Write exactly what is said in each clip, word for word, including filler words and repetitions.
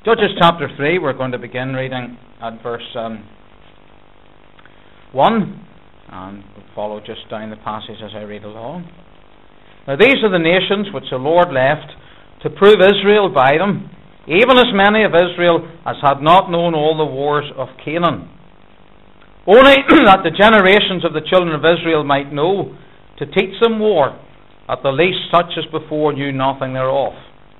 Judges chapter three, we're going to begin reading at verse um, one, and we'll follow just down the passage as I read along. Now these are the nations which the Lord left to prove Israel by them, even as many of Israel as had not known all the wars of Canaan. Only that the generations of the children of Israel might know, to teach them war, at the least such as before knew nothing thereof.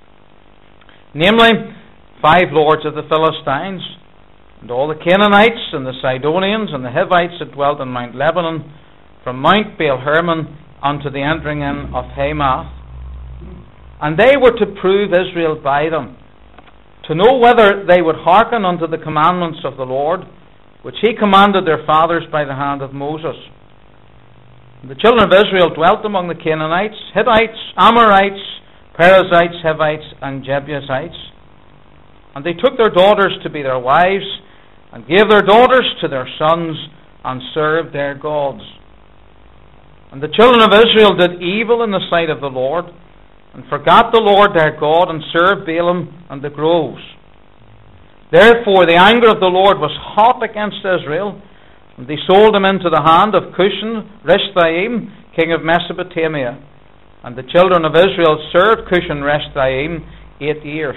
Namely, five lords of the Philistines, and all the Canaanites, and the Sidonians, and the Hivites that dwelt in Mount Lebanon, from Mount Baal-Hermon unto the entering in of Hamath. And they were to prove Israel by them, to know whether they would hearken unto the commandments of the Lord, which he commanded their fathers by the hand of Moses. And the children of Israel dwelt among the Canaanites, Hittites, Amorites, Perizzites, Hivites, and Jebusites. And they took their daughters to be their wives, and gave their daughters to their sons, and served their gods. And the children of Israel did evil in the sight of the Lord, and forgot the Lord their God, and served Baalim and the groves. Therefore the anger of the Lord was hot against Israel, and they sold him into the hand of Cushan Rishathaim, king of Mesopotamia. And the children of Israel served Cushan Rishathaim eight years.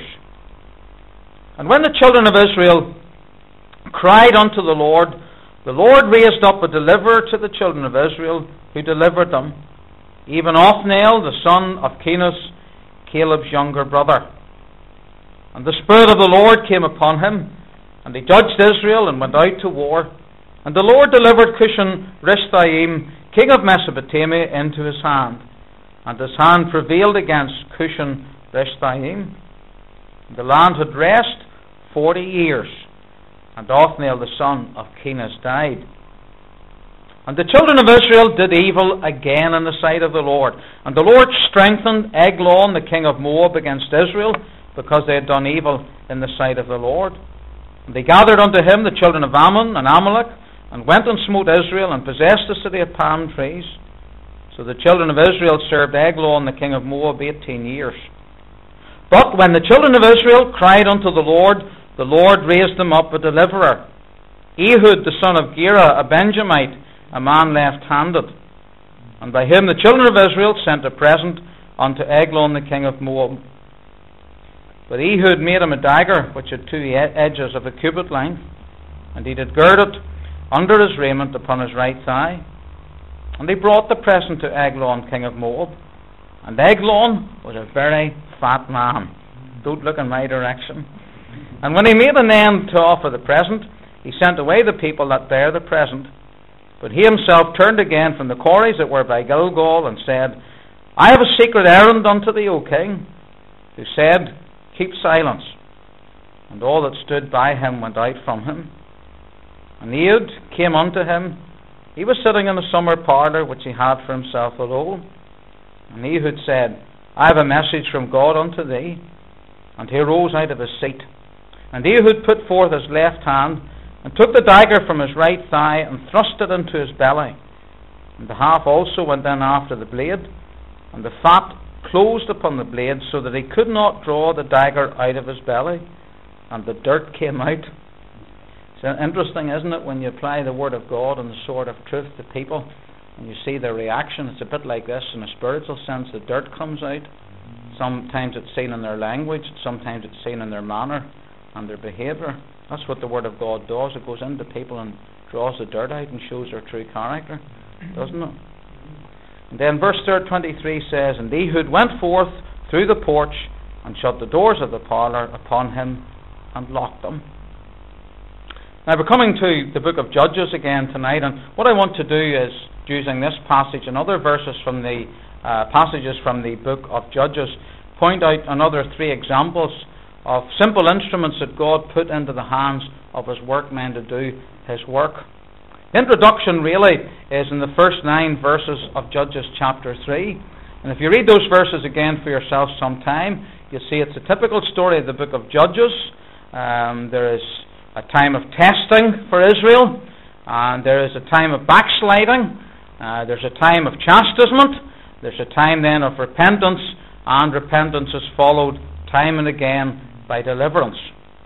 And when the children of Israel cried unto the Lord, the Lord raised up a deliverer to the children of Israel, who delivered them, even Othniel, the son of Kenaz, Caleb's younger brother. And the Spirit of the Lord came upon him, and he judged Israel, and went out to war. And the Lord delivered Cushan Rishathaim, king of Mesopotamia, into his hand. And his hand prevailed against Cushan Rishathaim. The land had rest forty years, and Othniel the son of Kenaz died. And the children of Israel did evil again in the sight of the Lord. And the Lord strengthened Eglon the king of Moab against Israel, because they had done evil in the sight of the Lord. And they gathered unto him the children of Ammon and Amalek, and went and smote Israel, and possessed the city of palm trees. So the children of Israel served Eglon the king of Moab eighteen years. But when the children of Israel cried unto the Lord, the Lord raised them up a deliverer, Ehud the son of Gera, a Benjamite, a man left-handed. And by him the children of Israel sent a present unto Eglon the king of Moab. But Ehud made him a dagger, which had two edges of a cubit length, and he did gird it under his raiment upon his right thigh. And they brought the present to Eglon king of Moab. And Eglon was a very fat man. Don't look in my direction. And when he made an end to offer the present, he sent away the people that bare the present. But he himself turned again from the quarries that were by Gilgal, and said, I have a secret errand unto thee, O king. Who said, Keep silence. And all that stood by him went out from him. And Ehud came unto him. He was sitting in a summer parlour which he had for himself alone. And Ehud said, I have a message from God unto thee. And he rose out of his seat. And Ehud put forth his left hand, and took the dagger from his right thigh, and thrust it into his belly. And the half also went in after the blade, and the fat closed upon the blade, so that he could not draw the dagger out of his belly, and the dirt came out. It's interesting, isn't it, when you apply the word of God and the sword of truth to people, and you see their reaction. It's a bit like this. In a spiritual sense, the dirt comes out. Sometimes it's seen in their language, sometimes it's seen in their manner and their behaviour. That's what the word of God does. It goes into people and draws the dirt out and shows their true character, doesn't it? And then verse twenty-three says, And Ehud went forth through the porch, and shut the doors of the parlour upon him, and locked them. Now we're coming to the book of Judges again tonight, and what I want to do is, using this passage and other verses from the uh, passages from the book of Judges, point out another three examples of simple instruments that God put into the hands of his workmen to do his work. The introduction really is in the first nine verses of Judges chapter three. And if you read those verses again for yourself sometime, you'll see it's a typical story of the book of Judges. Um, there is a time of testing for Israel, and there is a time of backsliding. Uh, there's a time of chastisement. There's a time then of repentance, and repentance is followed time and again by deliverance.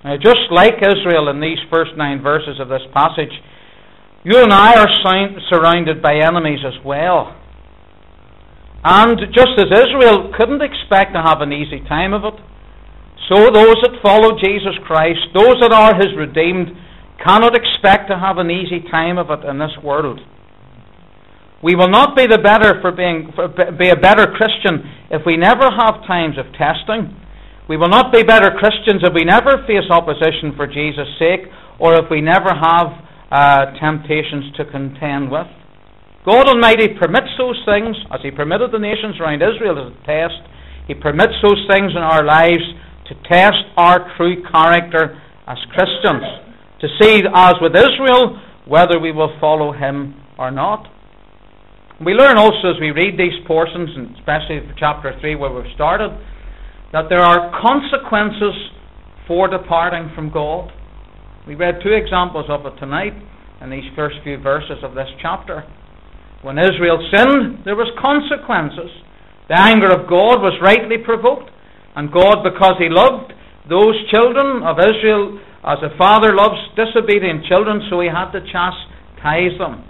Now, just like Israel in these first nine verses of this passage, you and I are surrounded by enemies as well. And just as Israel couldn't expect to have an easy time of it, so those that follow Jesus Christ, those that are His redeemed, cannot expect to have an easy time of it in this world. We will not be the better for being for, be a better Christian if we never have times of testing. We will not be better Christians if we never face opposition for Jesus' sake, or if we never have uh, temptations to contend with. God Almighty permits those things, as He permitted the nations around Israel as a test. He permits those things in our lives to test our true character as Christians, to see, as with Israel, whether we will follow Him or not. We learn also as we read these portions, and especially for chapter three where we've started, that there are consequences for departing from God. We read two examples of it tonight in these first few verses of this chapter. When Israel sinned, there was consequences. The anger of God was rightly provoked, and God, because He loved those children of Israel as a father loves disobedient children, so He had to chastise them.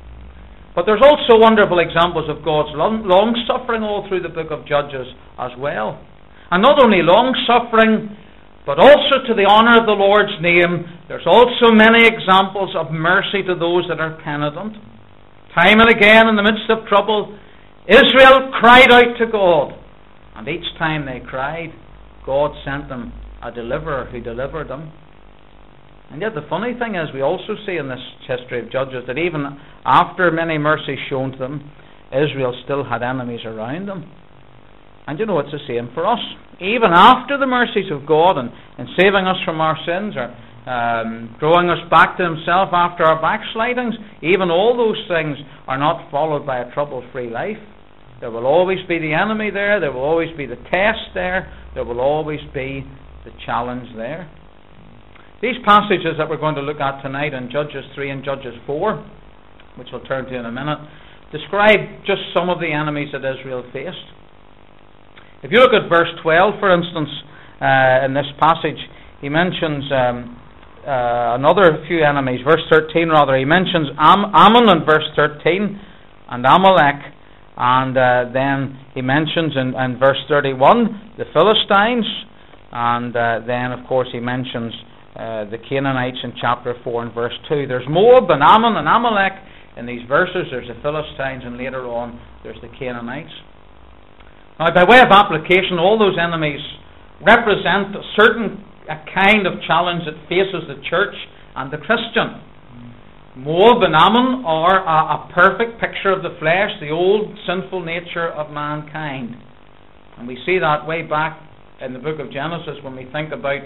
But there's also wonderful examples of God's long-suffering all through the book of Judges as well. And not only long-suffering, but also to the honour of the Lord's name, there's also many examples of mercy to those that are penitent. Time and again, in the midst of trouble, Israel cried out to God. And each time they cried, God sent them a deliverer who delivered them. And yet the funny thing is, we also see in this history of Judges that even after many mercies shown to them, Israel still had enemies around them. And you know, it's the same for us. Even after the mercies of God and, and saving us from our sins, or um, drawing us back to Himself after our backslidings, even all those things are not followed by a trouble-free life. There will always be the enemy there, there will always be the test there, there will always be the challenge there. These passages that we're going to look at tonight in Judges three and Judges four, which we'll turn to in a minute, describe just some of the enemies that Israel faced. If you look at verse twelve, for instance, uh, in this passage, he mentions um, uh, another few enemies. Verse thirteen, rather, he mentions Am- Ammon in verse thirteen and Amalek, and uh, then he mentions in, in verse thirty-one the Philistines, and uh, then, of course, he mentions uh, the Canaanites in chapter four and verse two. There's Moab and Ammon and Amalek in these verses. There's the Philistines, and later on there's the Canaanites. Now, by way of application, all those enemies represent a certain a kind of challenge that faces the church and the Christian. Moab and Ammon are a, a perfect picture of the flesh, the old sinful nature of mankind. And we see that way back in the book of Genesis when we think about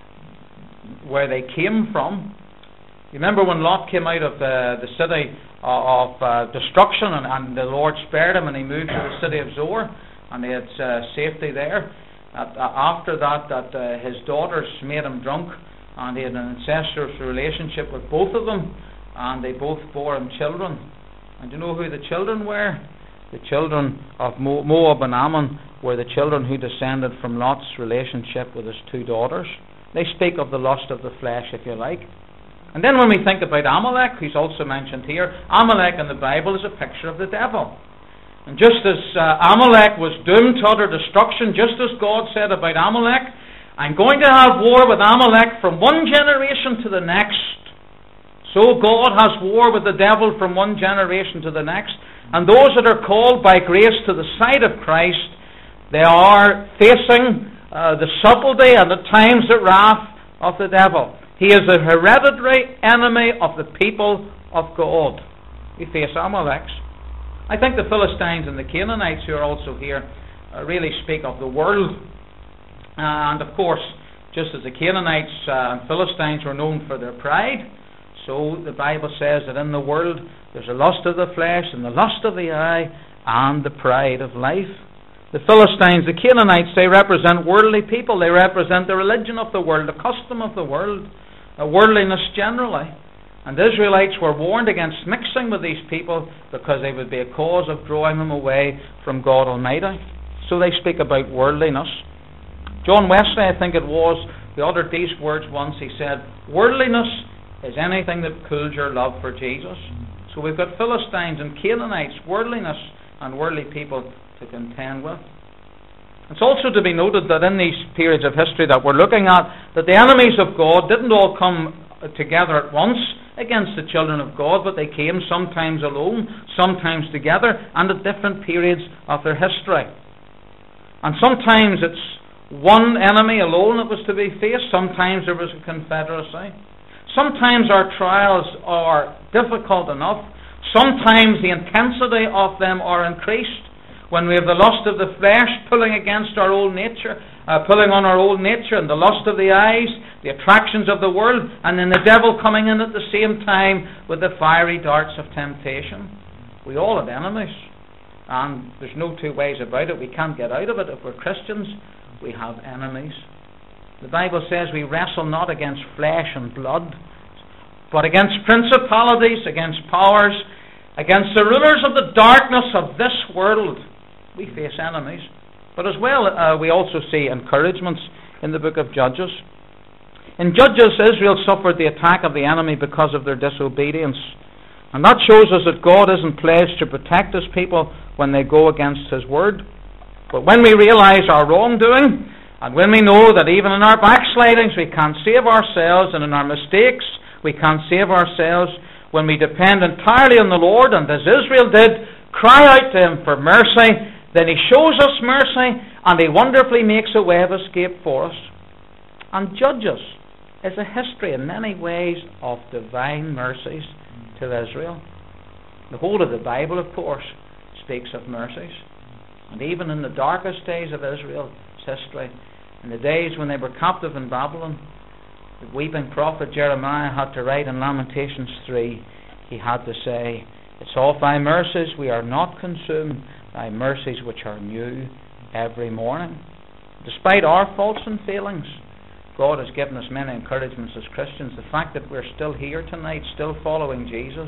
where they came from. You remember when Lot came out of the, the city of, of uh, destruction, and, and the Lord spared him, and he moved to the city of Zoar, and he had uh, safety there. Uh, after that, that uh, his daughters made him drunk, and he had an incestuous relationship with both of them, and they both bore him children. And do you know who the children were? The children of Mo- Moab and Ammon were the children who descended from Lot's relationship with his two daughters. They speak of the lust of the flesh, if you like. And then when we think about Amalek, who's also mentioned here, Amalek in the Bible is a picture of the devil. And just as uh, Amalek was doomed to utter destruction, just as God said about Amalek, I'm going to have war with Amalek from one generation to the next. So God has war with the devil from one generation to the next. And those that are called by grace to the side of Christ, they are facing uh, the subtlety and at times the wrath of the devil. He is a hereditary enemy of the people of God. We face Amaleks. I think the Philistines and the Canaanites who are also here uh, really speak of the world. Uh, and of course, just as the Canaanites uh, and Philistines were known for their pride, so the Bible says that in the world there's a lust of the flesh and the lust of the eye and the pride of life. The Philistines, the Canaanites, they represent worldly people. They represent the religion of the world, the custom of the world, uh, worldliness generally. And the Israelites were warned against mixing with these people because they would be a cause of drawing them away from God Almighty. So they speak about worldliness. John Wesley, I think it was, He uttered these words once. He said, "Worldliness is anything that cools your love for Jesus." So we've got Philistines and Canaanites, worldliness and worldly people to contend with. It's also to be noted that in these periods of history that we're looking at, that the enemies of God didn't all come together at once against the children of God, but they came sometimes alone, sometimes together, and at different periods of their history. And sometimes it's one enemy alone that was to be faced, sometimes there was a confederacy. Sometimes our trials are difficult enough, sometimes the intensity of them are increased. When we have the lust of the flesh pulling against our old nature, uh, pulling on our old nature, and the lust of the eyes, the attractions of the world, and then the devil coming in at the same time with the fiery darts of temptation. We all have enemies, and there's no two ways about it. We can't get out of it. If we're Christians, we have enemies. The Bible says we wrestle not against flesh and blood, but against principalities, against powers, against the rulers of the darkness of this world. We face enemies. But as well, uh, we also see encouragements in the book of Judges. In Judges, Israel suffered the attack of the enemy because of their disobedience. And that shows us that God isn't pledged to protect His people when they go against His word. But when we realize our wrongdoing, and when we know that even in our backslidings we can't save ourselves, and in our mistakes we can't save ourselves, when we depend entirely on the Lord, and as Israel did, cry out to Him for mercy, then He shows us mercy, and He wonderfully makes a way of escape for us. And Judges is a history in many ways of divine mercies to Israel. The whole of the Bible, of course, speaks of mercies. And even in the darkest days of Israel's history, in the days when they were captive in Babylon, the weeping prophet Jeremiah had to write in Lamentations three, he had to say, "It's all Thy mercies, we are not consumed, Thy mercies which are new every morning." Despite our faults and failings, God has given us many encouragements as Christians. The fact that we're still here tonight, still following Jesus,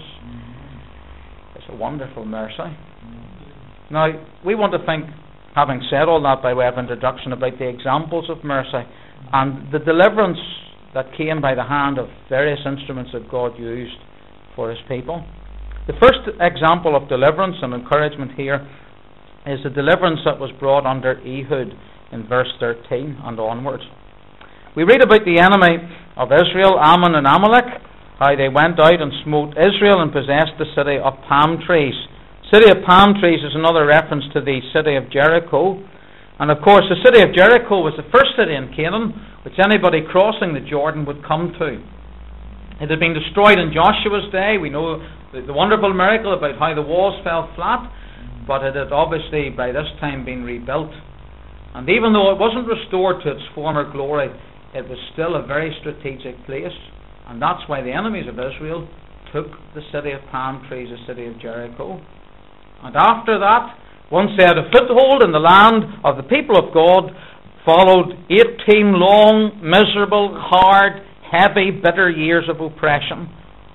is a wonderful mercy. Now, we want to think, having said all that by way of introduction, about the examples of mercy and the deliverance that came by the hand of various instruments that God used for His people. The first example of deliverance and encouragement here is the deliverance that was brought under Ehud in verse thirteen and onwards. We read about the enemy of Israel, Ammon and Amalek, how they went out and smote Israel and possessed the city of palm trees. City of palm trees is another reference to the city of Jericho. And of course the city of Jericho was the first city in Canaan which anybody crossing the Jordan would come to. It had been destroyed in Joshua's day. We know the, the wonderful miracle about how the walls fell flat, but it had obviously by this time been rebuilt. And even though it wasn't restored to its former glory, it was still a very strategic place. And that's why the enemies of Israel took the city of palm trees, the city of Jericho. And after that, once they had a foothold in the land of the people of God, followed eighteen long, miserable, hard, heavy, bitter years of oppression.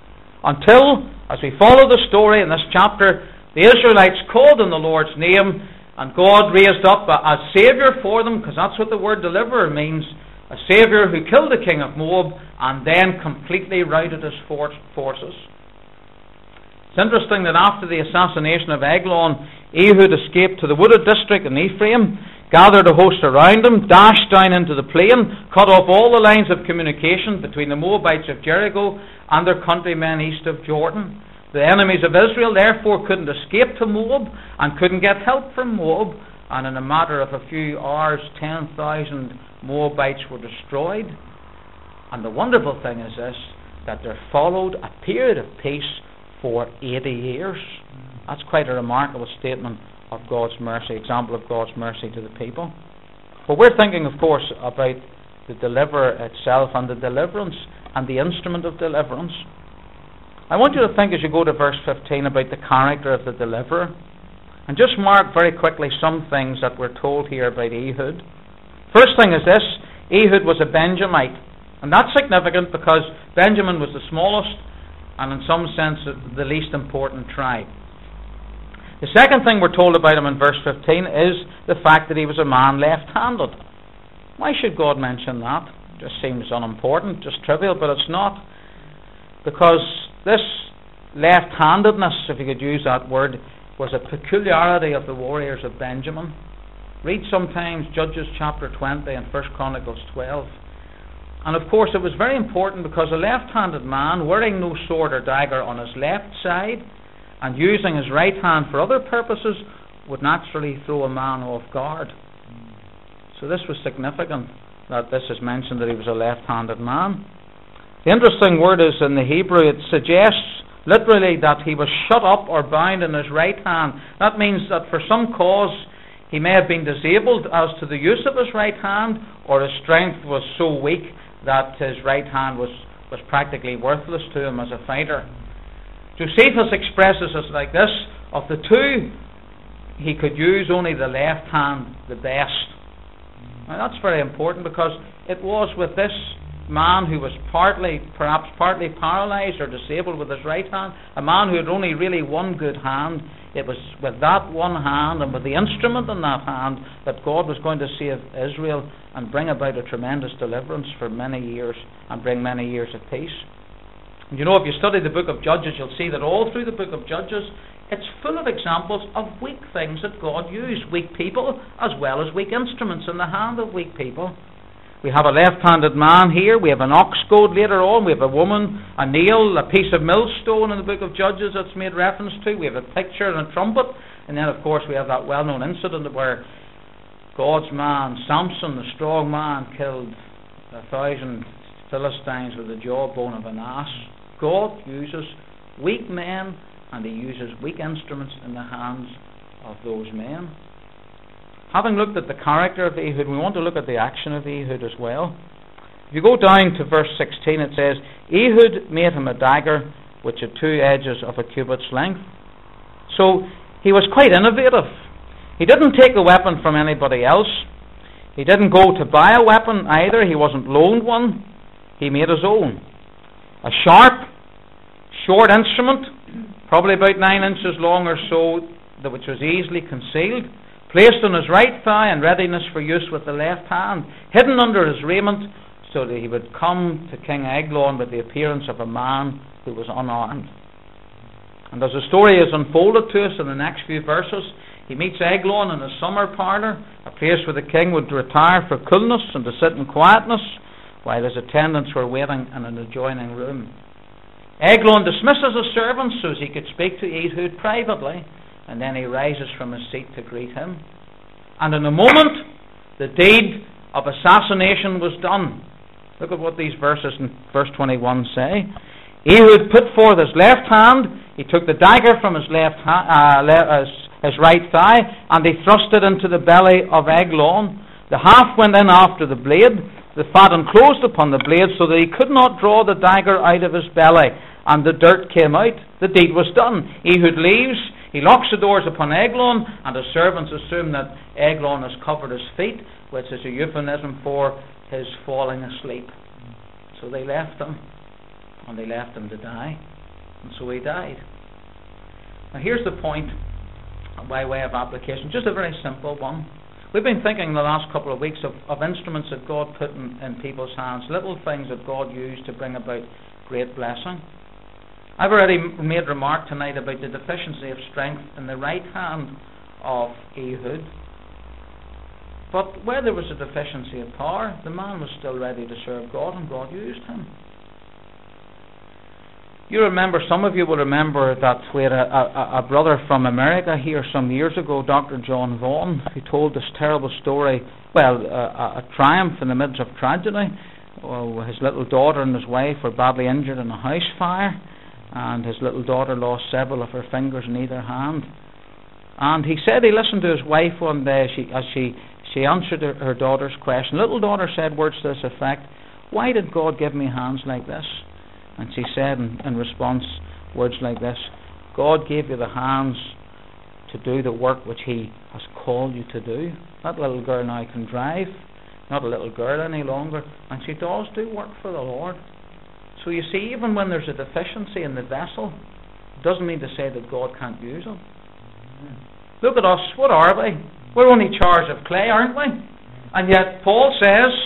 Until, as we follow the story in this chapter, the Israelites called on the Lord's name, and God raised up a, a Saviour for them, because that's what the word deliverer means, a Saviour who killed the king of Moab and then completely routed his for- forces. It's interesting that after the assassination of Eglon, Ehud escaped to the wooded district in Ephraim, gathered a host around him, dashed down into the plain, cut off all the lines of communication between the Moabites of Jericho and their countrymen east of Jordan. The enemies of Israel therefore couldn't escape to Moab and couldn't get help from Moab, and in a matter of a few hours ten thousand Moabites were destroyed. And the wonderful thing is this, that there followed a period of peace for eighty years. That's quite a remarkable statement of God's mercy, example of God's mercy to the people. But we're thinking, of course, about the deliverer itself and the deliverance and the instrument of deliverance. I want you to think as you go to verse fifteen about the character of the deliverer. And just mark very quickly some things that we're told here about Ehud. First thing is this, Ehud was a Benjamite. And that's significant because Benjamin was the smallest and in some sense the least important tribe. The second thing we're told about him in verse fifteen is the fact that he was a man left-handed. Why should God mention that? just seems unimportant, just trivial, but it's not. Because this left-handedness, if you could use that word, was a peculiarity of the warriors of Benjamin. Read sometimes Judges chapter twenty and First Chronicles twelve. And of course it was very important because a left-handed man wearing no sword or dagger on his left side and using his right hand for other purposes would naturally throw a man off guard. So this was significant that this is mentioned that he was a left-handed man. The interesting word is in the Hebrew, it suggests literally that he was shut up or bound in his right hand. That means that for some cause he may have been disabled as to the use of his right hand, or his strength was so weak that his right hand was, was practically worthless to him as a fighter. Josephus expresses it like this: of the two, he could use only the left hand the best. Now that's very important, because it was with this man who was partly, perhaps partly paralyzed or disabled with his right hand, a man who had only really one good hand. It was with that one hand and with the instrument in that hand that God was going to save Israel and bring about a tremendous deliverance for many years and bring many years of peace. You know, if you study the book of Judges, you'll see that all through the book of Judges, it's full of examples of weak things that God used, weak people as well as weak instruments in the hand of weak people. We have a left-handed man here, we have an ox goad later on, we have a woman, a nail, a piece of millstone in the book of Judges that's made reference to, we have a picture and a trumpet, and then of course we have that well-known incident where God's man, Samson, the strong man, killed a thousand Philistines with the jawbone of an ass. God uses weak men, and he uses weak instruments in the hands of those men. Having looked at the character of Ehud, we want to look at the action of Ehud as well. If you go down to verse sixteen, it says, Ehud made him a dagger which had two edges of a cubit's length. So he was quite innovative. He didn't take a weapon from anybody else. He didn't go to buy a weapon either. He wasn't loaned one. He made his own. A sharp, short instrument, probably about nine inches long or so, which was easily concealed, placed on his right thigh in readiness for use with the left hand, hidden under his raiment, so that he would come to King Eglon with the appearance of a man who was unarmed. And as the story is unfolded to us in the next few verses, he meets Eglon in his summer parlour, a place where the king would retire for coolness and to sit in quietness, while his attendants were waiting in an adjoining room. Eglon dismisses his servants so as he could speak to Ehud privately, and then he rises from his seat to greet him. And in a moment, the deed of assassination was done. Look at what these verses in verse twenty-one say. Ehud put forth his left hand, he took the dagger from his left ha- uh, le- his, his right thigh, and he thrust it into the belly of Eglon. The haft went in after the blade, the fat enclosed upon the blade, so that he could not draw the dagger out of his belly, and the dirt came out. The deed was done. Ehud leaves. He locks the doors upon Eglon, and his servants assume that Eglon has covered his feet, which is a euphemism for his falling asleep. So they left him, and they left him to die, and so he died. Now here's the point by way of application, just a very simple one. We've been thinking the last couple of weeks of, of instruments that God put in, in people's hands, little things that God used to bring about great blessing. I've already made remark tonight about the deficiency of strength in the right hand of Ehud. But where there was a deficiency of power, the man was still ready to serve God, and God used him. You remember, some of you will remember that we had a, a, a brother from America here some years ago, Doctor John Vaughan, who told this terrible story, well, a, a triumph in the midst of tragedy. Well, his little daughter and his wife were badly injured in a house fire, and his little daughter lost several of her fingers in either hand. And he said he listened to his wife one day she, as she, she answered her, her daughter's question. Little daughter said words to this effect, "Why did God give me hands like this?" And she said in, in response words like this, "God gave you the hands to do the work which He has called you to do." That little girl now can drive, not a little girl any longer, and she does do work for the Lord. So you see, even when there's a deficiency in the vessel, it doesn't mean to say that God can't use it. Mm-hmm. Look at us, what are we? We're only jars of clay, aren't we? And yet Paul says,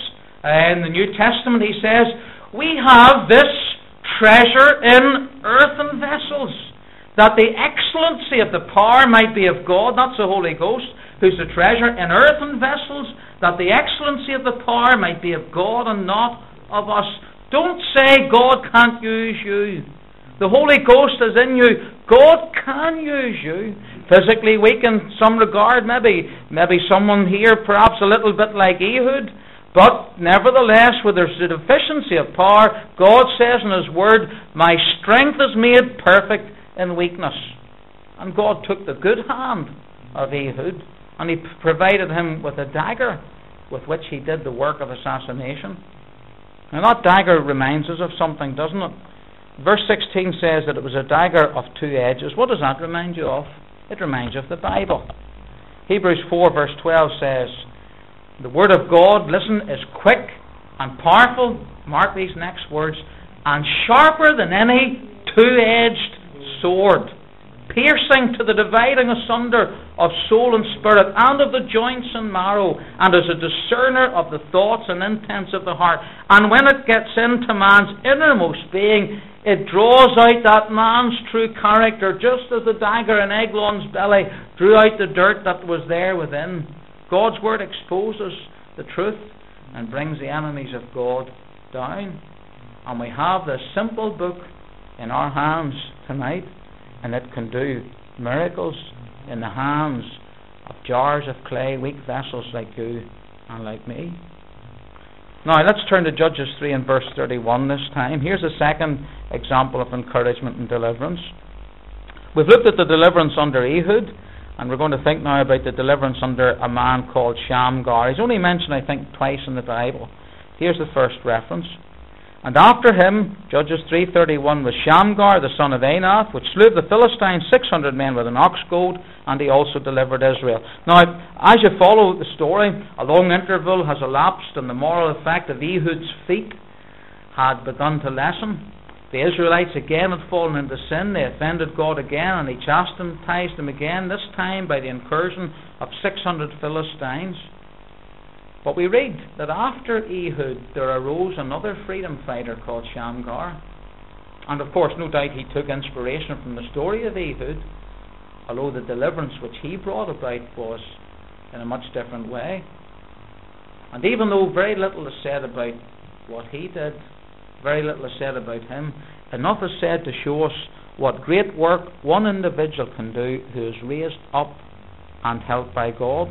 in the New Testament, he says, we have this treasure in earthen vessels, that the excellency of the power might be of God. That's the Holy Ghost, who's the treasure in earthen vessels, that the excellency of the power might be of God and not of us. Don't say God can't use you. The Holy Ghost is in you. God can use you. Physically weak in some regard, maybe. Maybe someone here perhaps a little bit like Ehud. But nevertheless, where there's a deficiency of power, God says in His Word, my strength is made perfect in weakness. And God took the good hand of Ehud, and He provided him with a dagger with which he did the work of assassination. Now that dagger reminds us of something, doesn't it? Verse sixteen says that it was a dagger of two edges. What does that remind you of? It reminds you of the Bible. Hebrews four verse twelve says, the Word of God, listen, is quick and powerful, mark these next words, and sharper than any two-edged sword, piercing to the dividing asunder of soul and spirit, and of the joints and marrow, and is a discerner of the thoughts and intents of the heart. And when it gets into man's innermost being, it draws out that man's true character, just as the dagger in Eglon's belly drew out the dirt that was there within. God's Word exposes the truth and brings the enemies of God down. And we have this simple book in our hands tonight, and it can do miracles in the hands of jars of clay, weak vessels like you and like me. Now let's turn to Judges three and verse thirty-one this time. Here's a second example of encouragement and deliverance. We've looked at the deliverance under Ehud, and we're going to think now about the deliverance under a man called Shamgar. He's only mentioned, I think, twice in the Bible. Here's the first reference. And after him, Judges three thirty-one, was Shamgar the son of Anath, which slew the Philistines six hundred men with an ox goad, and he also delivered Israel. Now, as you follow the story, a long interval has elapsed, and the moral effect of Ehud's feat had begun to lessen. The Israelites again had fallen into sin. They offended God again, and He chastised them again, this time by the incursion of six hundred Philistines. But we read that after Ehud there arose another freedom fighter called Shamgar. And of course, no doubt he took inspiration from the story of Ehud, although the deliverance which he brought about was in a much different way. And even though very little is said about what he did, very little is said about him, enough is said to show us what great work one individual can do who is raised up and helped by God.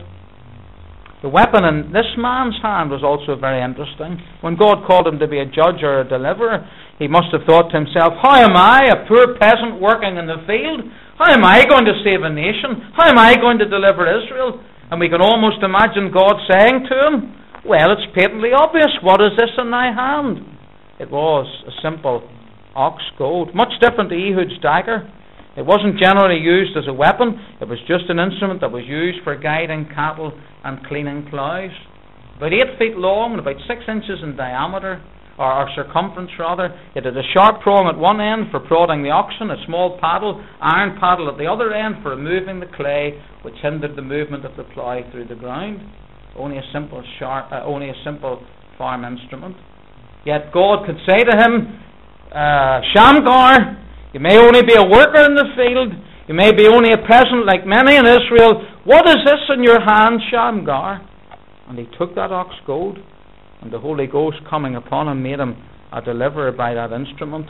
The weapon in this man's hand was also very interesting. When God called him to be a judge or a deliverer, he must have thought to himself, how am I, a poor peasant working in the field, how am I going to save a nation? How am I going to deliver Israel? And we can almost imagine God saying to him, well, it's patently obvious. What is this in thy hand? It was a simple ox goad, much different to Ehud's dagger. It wasn't generally used as a weapon. It was just an instrument that was used for guiding cattle and cleaning ploughs. About eight feet long and about six inches in diameter, or, or circumference rather. It had a sharp prong at one end for prodding the oxen, a small paddle, iron paddle at the other end for removing the clay which hindered the movement of the plough through the ground. Only a simple sharp, uh, only a simple farm instrument. Yet God could say to him, uh, Shamgar, you may only be a worker in the field. You may be only a peasant like many in Israel. What is this in your hand, Shamgar? And he took that ox goad, and the Holy Ghost coming upon him made him a deliverer by that instrument.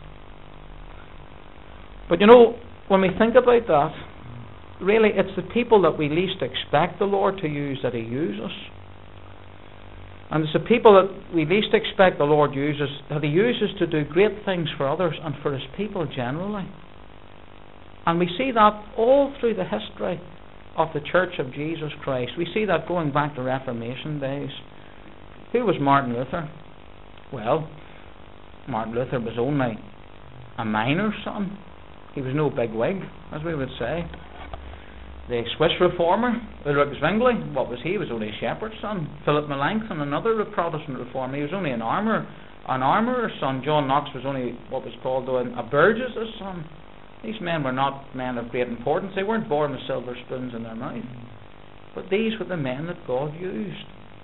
But you know, when we think about that, really it's the people that we least expect the Lord to use that He uses. And it's the people that we least expect the Lord uses, that He uses to do great things for others and for His people generally. And we see that all through the history of the Church of Jesus Christ. We see that going back to Reformation days. Who was Martin Luther? Well, Martin Luther was only a miner's son. He was no big wig, as we would say. The Swiss reformer, Ulrich Zwingli, what was he? He was only a shepherd's son. Philip Melanchthon, another Protestant reformer, he was only an armourer, an armourer's son. John Knox was only what was called though, a burgess's son. These men were not men of great importance. They weren't born with silver spoons in their mouth. But these were the men that God used.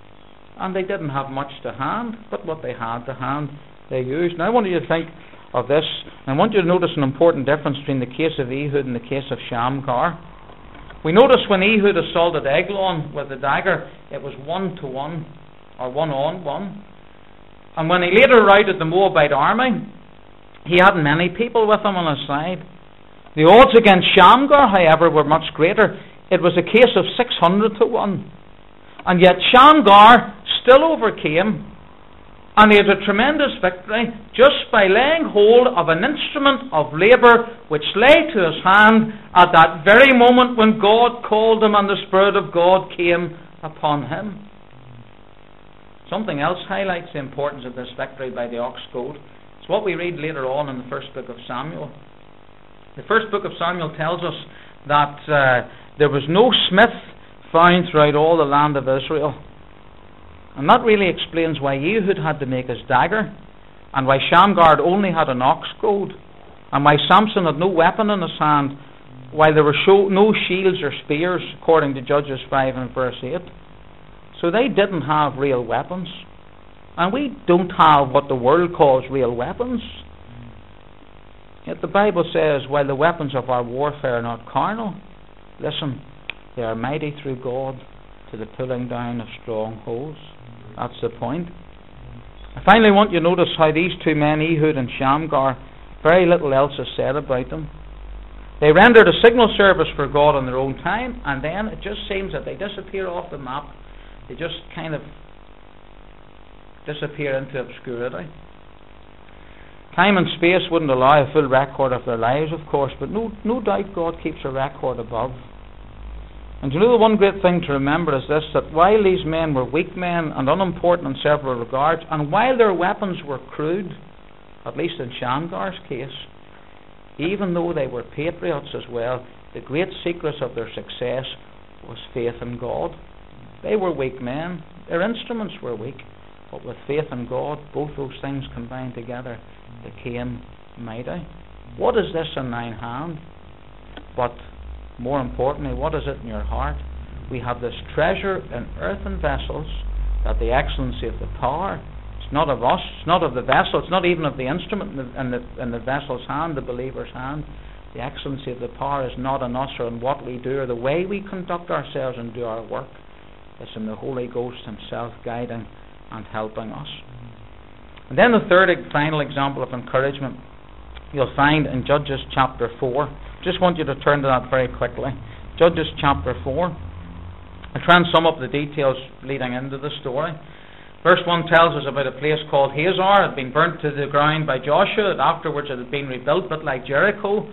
and they didn't have much to hand, but what they had to hand, they used. Now I want you to think of this, and I want you to notice an important difference between the case of Ehud and the case of Shamgar. We notice when Ehud assaulted Eglon with the dagger, it was one to one, or one on one. And when he later routed the Moabite army, he hadn't many people with him on his side. The odds against Shamgar, however, were much greater. It was a case of six hundred to one. And yet Shamgar still overcame, and he had a tremendous victory just by laying hold of an instrument of labour which lay to his hand at that very moment when God called him and the Spirit of God came upon him. Something else highlights the importance of this victory by the ox goad. It's what we read later on in the first book of Samuel. The first book of Samuel tells us that uh, there was no smith found throughout all the land of Israel. And that really explains why Ehud had to make his dagger, and why Shamgar only had an ox goad, and why Samson had no weapon in his hand, while there were show, no shields or spears, according to Judges five and verse eight. So they didn't have real weapons. And we don't have what the world calls real weapons. Yet the Bible says, while the weapons of our warfare are not carnal, listen, they are mighty through God to the pulling down of strongholds. That's the point. I finally want you to notice how these two men, Ehud and Shamgar, very little else is said about them. They rendered a signal service for God in their own time, and then it just seems that they disappear off the map. They just kind of disappear into obscurity. Time and space wouldn't allow a full record of their lives, of course, but no, no doubt God keeps a record above. And you know, the one great thing to remember is this, that while these men were weak men and unimportant in several regards, and while their weapons were crude, at least in Shamgar's case, even though they were patriots as well, the great secret of their success was faith in God. They were weak men. Their instruments were weak. But with faith in God, both those things combined together became mighty. What is this in thine hand? But more importantly, what is it in your heart? We have this treasure in earthen vessels, that the excellency of the power, it's not of us, it's not of the vessel, it's not even of the instrument in the, in the, in the vessel's hand, the believer's hand. The excellency of the power is not in us or in what we do or the way we conduct ourselves and do our work. It's in the Holy Ghost himself guiding and helping us. And then the third and final example of encouragement you'll find in Judges chapter four. Just want you to turn to that very quickly. Judges chapter four. I'll try and sum up the details leading into the story. Verse one tells us about a place called Hazor. It had been burnt to the ground by Joshua, and afterwards it had been rebuilt, but like Jericho.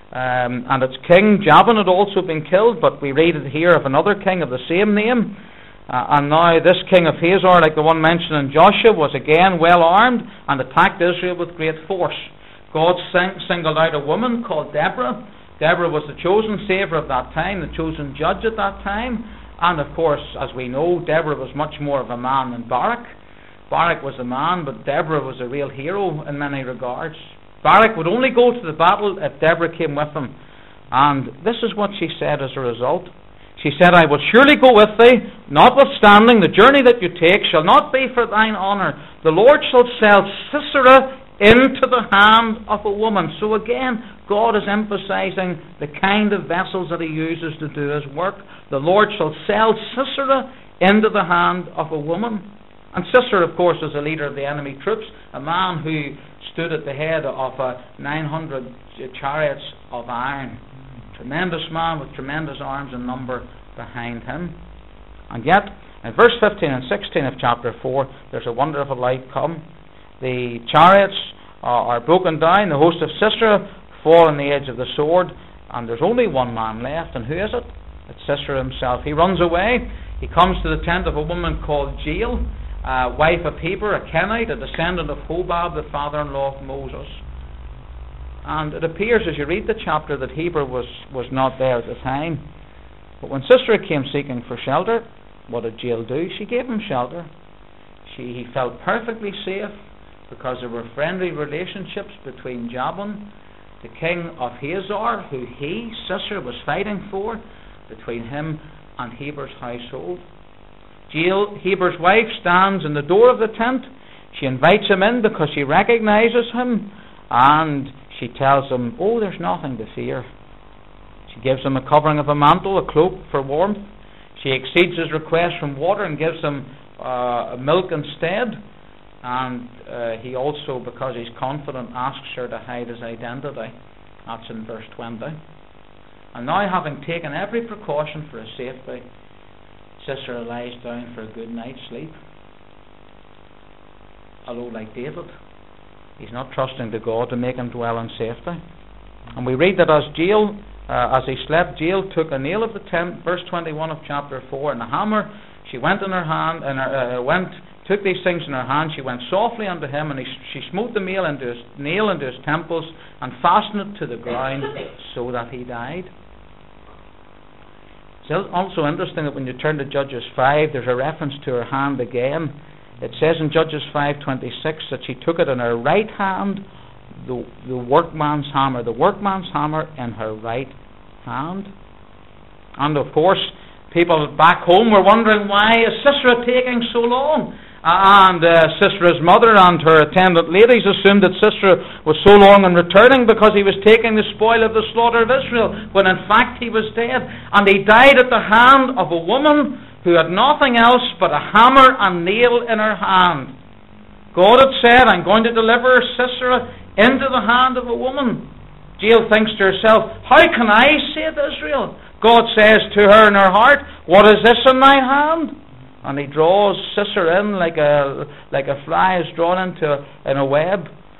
Um, and its king, Jabin, had also been killed, but we read it here of another king of the same name. Uh, and now this king of Hazor, like the one mentioned in Joshua, was again well armed and attacked Israel with great force. God sing- singled out a woman called Deborah. Deborah was the chosen savior of that time, the chosen judge at that time. And of course, as we know, Deborah was much more of a man than Barak. Barak was a man, but Deborah was a real hero in many regards. Barak would only go to the battle if Deborah came with him. And this is what she said as a result. She said, I will surely go with thee, notwithstanding the journey that you take shall not be for thine honour. The Lord shall sell Sisera into the hand of a woman. So again, God is emphasizing the kind of vessels that he uses to do his work. The Lord shall sell Sisera into the hand of a woman. And Sisera, of course, is a leader of the enemy troops, a man who stood at the head of uh, nine hundred chariots of iron. Tremendous man with tremendous arms and number behind him. And yet, in verse fifteen and sixteen of chapter four, there's a wonderful outcome. The chariots are, are broken down, the host of Sisera fall on the edge of the sword, and there's only one man left. And who is it? It's Sisera himself. He runs away. He comes to the tent of a woman called Jael, uh, wife of Heber, a Kenite, a descendant of Hobab, the father-in-law of Moses. And it appears as you read the chapter that Heber was, was not there at the time. But when Sisera came seeking for shelter, what did Jael do? She gave him shelter. She, he felt perfectly safe because there were friendly relationships between Jabin, the king of Hazor, who he, Sisera, was fighting for, between him and Heber's household. Jael, Heber's wife, stands in the door of the tent. She invites him in because she recognizes him, and she tells him, oh, there's nothing to fear. She gives him a covering of a mantle, a cloak for warmth. She exceeds his request from water and gives him uh, milk instead. And uh, he also, because he's confident, asks her to hide his identity. That's in verse twenty. And now, having taken every precaution for his safety, Sisera lies down for a good night's sleep. Although, like David, he's not trusting to God to make him dwell in safety. And we read that as Jael, uh, as he slept, Jael took a nail of the tent, verse twenty-one of chapter four, and a hammer. She went in her hand, and her, uh, went, took these things in her hand. She went softly unto him, and he, she smote the nail into his nail into his temples, and fastened it to the ground, so that he died. It's also interesting that when you turn to Judges five, there's a reference to her hand again. It says in Judges five twenty-six that she took it in her right hand, the, the workman's hammer, the workman's hammer in her right hand. And of course, people back home were wondering, why is Sisera taking so long? And uh, Sisera's mother and her attendant ladies assumed that Sisera was so long in returning because he was taking the spoil of the slaughter of Israel, when in fact he was dead. And he died at the hand of a woman who had nothing else but a hammer and nail in her hand. God had said, I'm going to deliver Sisera into the hand of a woman. Jael thinks to herself, how can I save Israel? God says to her in her heart, what is this in thy hand? And he draws Sisera in like a like a fly is drawn into a, in a web,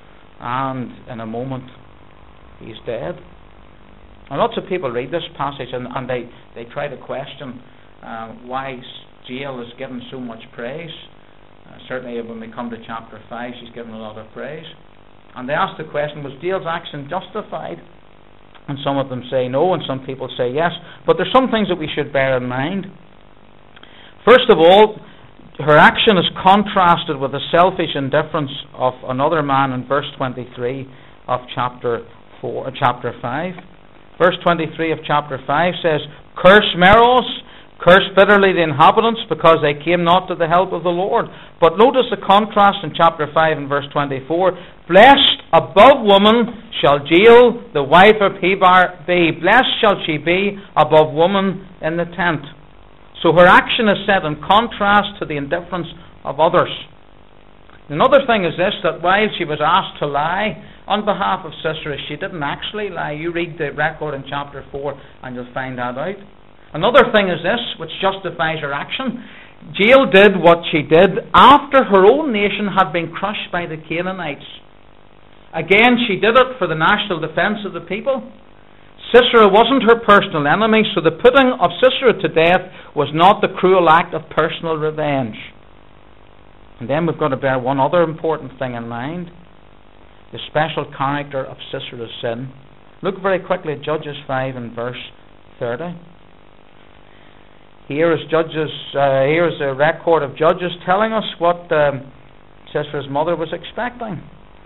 and in a moment he's dead. And lots of people read this passage and, and they, they try to question uh, why Jael is given so much praise. Uh, certainly when we come to chapter five, she's given a lot of praise. And they ask the question, was Jael's action justified? And some of them say no, and some people say yes. But there's some things that we should bear in mind. First of all, her action is contrasted with the selfish indifference of another man in verse twenty-three of chapter four, uh, chapter five. Verse twenty-three of chapter five says, curse Meroz, curse bitterly the inhabitants, because they came not to the help of the Lord. But notice the contrast in chapter five and verse twenty-four. Blessed above woman shall Jael, the wife of Heber, be. Blessed shall she be above woman in the tent. So her action is set in contrast to the indifference of others. Another thing is this, that while she was asked to lie on behalf of Sisera, she didn't actually lie. You read the record in chapter four and you'll find that out. Another thing is this, which justifies her action. Jael did what she did after her own nation had been crushed by the Canaanites. Again, she did it for the national defense of the people. Sisera wasn't her personal enemy, so the putting of Sisera to death was not the cruel act of personal revenge. And then we've got to bear one other important thing in mind, the special character of Sisera's sin. Look very quickly at Judges five and verse thirty. Here is Judges. Uh, here is a record of Judges telling us what um, Sisera's mother was expecting.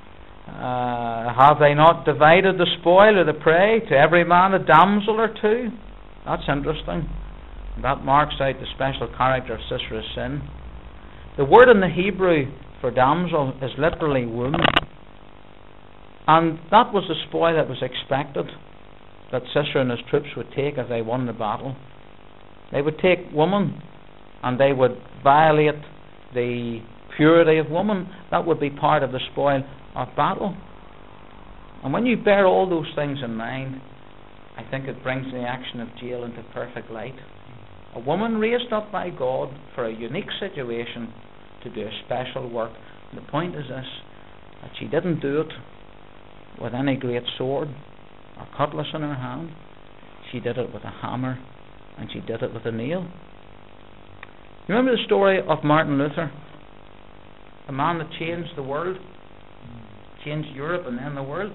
Uh, have they not divided the spoil or the prey, to every man a damsel or two? That's interesting. That marks out the special character of Sisera's sin. The word in the Hebrew for damsel is literally womb. And that was the spoil that was expected, that Sisera and his troops would take if they won the battle. They would take woman, and they would violate the purity of woman. That would be part of the spoil of battle. And when you bear all those things in mind, I think it brings the action of Jael into perfect light. A woman raised up by God for a unique situation to do a special work. And the point is this, that she didn't do it with any great sword or cutlass in her hand. She did it with a hammer, and she did it with a nail. You remember the story of Martin Luther? The man that changed the world, changed Europe and then the world.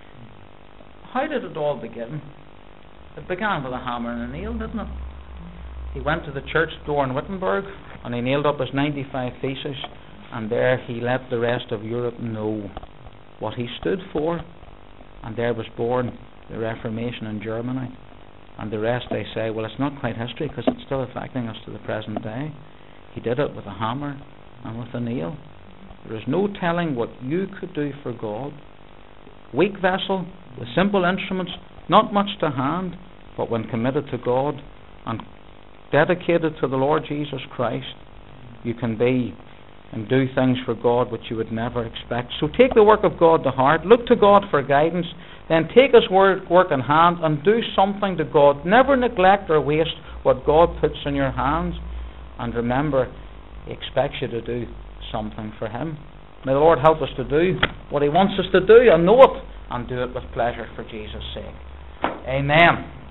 How did it all begin? It began with a hammer and a nail, didn't it? He went to the church door in Wittenberg and he nailed up his ninety-five theses, and there he let the rest of Europe know what he stood for. And there was born the Reformation in Germany. And the rest, they say, well, it's not quite history because it's still affecting us to the present day. He did it with a hammer and with a nail. There is no telling what you could do for God. Weak vessel, with simple instruments, not much to hand, but when committed to God and dedicated to the Lord Jesus Christ, you can be and do things for God which you would never expect. So take the work of God to heart, look to God for guidance, then take His word, work in hand and do something to God. Never neglect or waste what God puts in your hands, and remember, He expects you to do something for Him. May the Lord help us to do what He wants us to do and know it, and do it with pleasure for Jesus' sake. Amen.